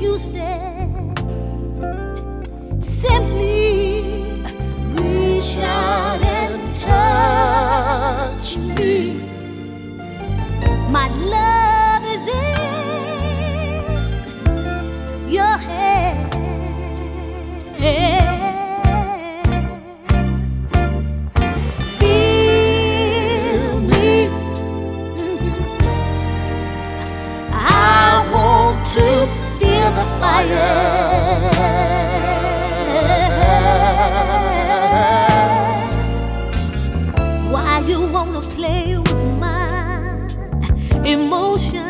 you said, simply reach out and touch me. My love is in your hand. Feel me. I want to feel the fire. Why you wanna play with my emotion?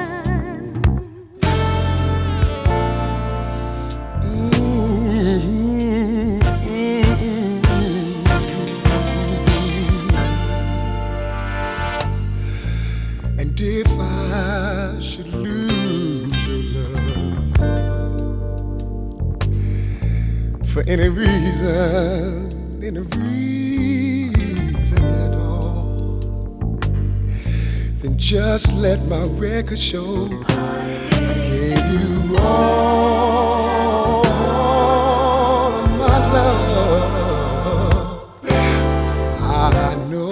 And if I should lose your love for any reason at all, then just let my record show I gave you all of my love. I know.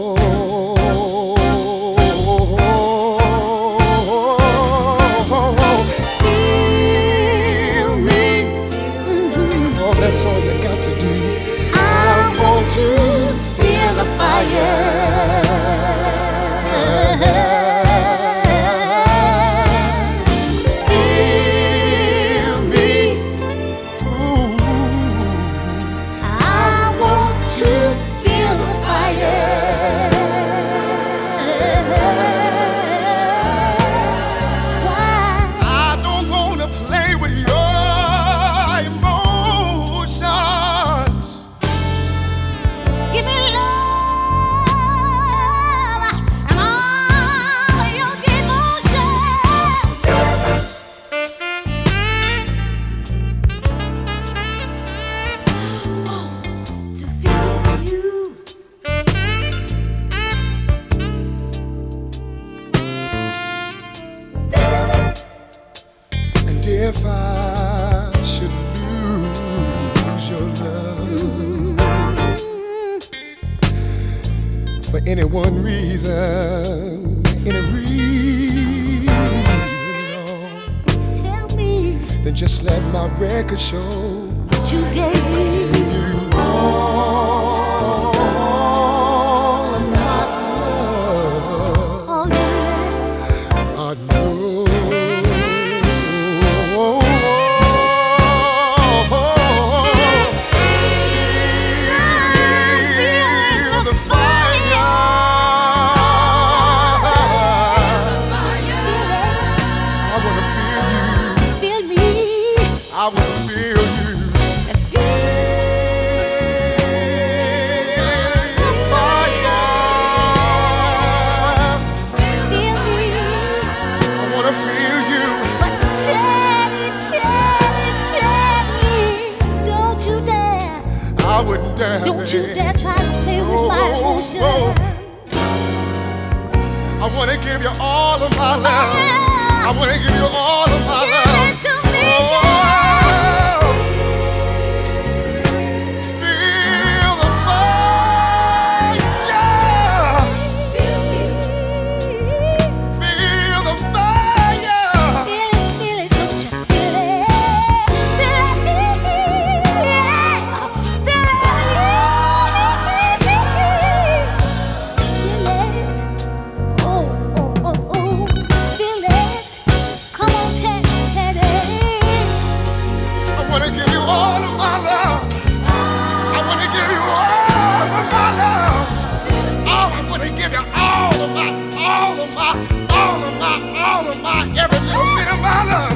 Feel me. Oh, that's all you got to do. I want to feel the fire. Feel me. Ooh. I want to feel the fire. Why? I don't wanna play with your emotions. Give me love and all of your devotion. To feel you. Feel it. And if I should lose your love for any one reason, any reason at all, Tell me then just let my record show what you gave me. you all of my love. Oh, yeah. I know. Feel the fire. I wanna feel you. Feel me. I wanna feel you. The fire. Feel me. I wanna feel you. But Teddy, don't you dare. I wouldn't dare. Don't you dare try to play with my emotions. I wanna give you all of my love. Yeah. I wanna give you all of my Give love. it to me, Oh, feel the fire. Feel me. Feel the fire. Feel it, don't you feel it? Feel it. Oh, feel it. Come on, Teddy. I wanna give you all of my love. I wanna give you all of my love. Oh, I wanna give you all of my, every little bit of my love.